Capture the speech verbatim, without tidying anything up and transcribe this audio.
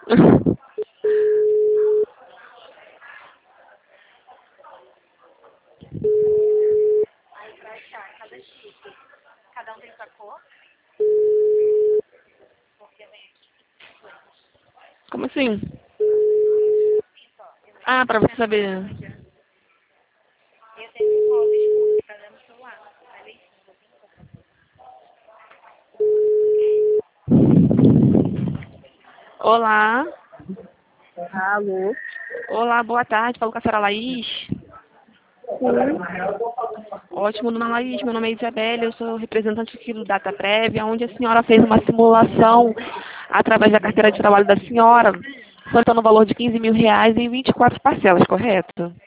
Como assim? Ah, pra você saber. Olá. Alô? Olá, boa tarde. Falo com a senhora Laís. Sim. Ótimo, dona Laís. Meu nome é Isabelle. Eu sou representante aqui do DataPrev, onde a senhora fez uma simulação através da carteira de trabalho da senhora, solicitando o valor de quinze mil reais em vinte e quatro parcelas, correto?